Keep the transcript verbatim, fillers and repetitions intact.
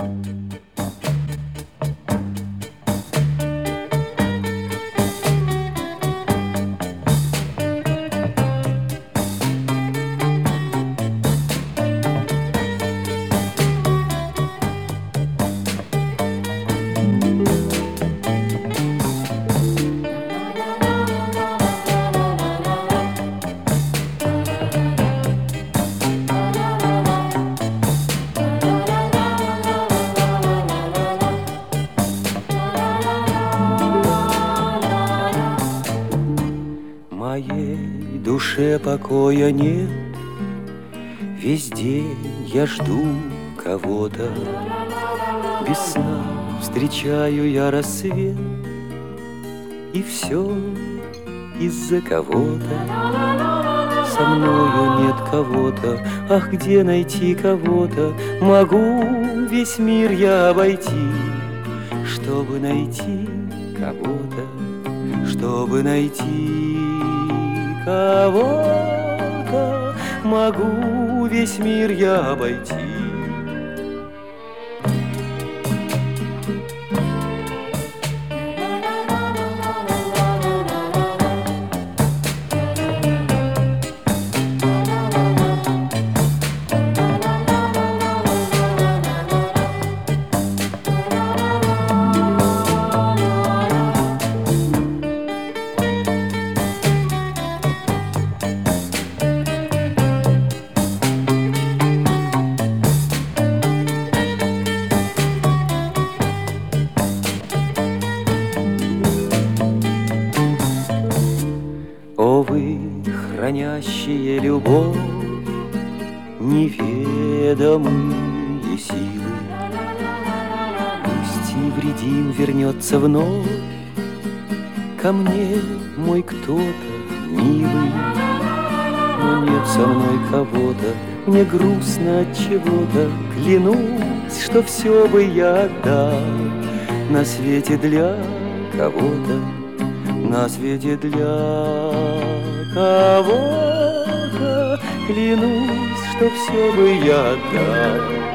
Моей душе покоя нет, весь день я жду кого-то. Без сна встречаю я рассвет, и все из-за кого-то. Со мною нет кого-то, ах, где найти кого-то? Могу весь мир я обойти, чтобы найти кого-то, чтобы найти кого-то. Могу весь мир я обойти. О, вы, хранящие любовь, неведомые силы, пусть невредим вернется вновь ко мне мой кто-то милый. Но нет со мной кого-то, мне грустно от чего-то. Клянусь, что все бы я отдал на свете для кого-то, на свете для кого-то. Клянусь, что все бы я отдал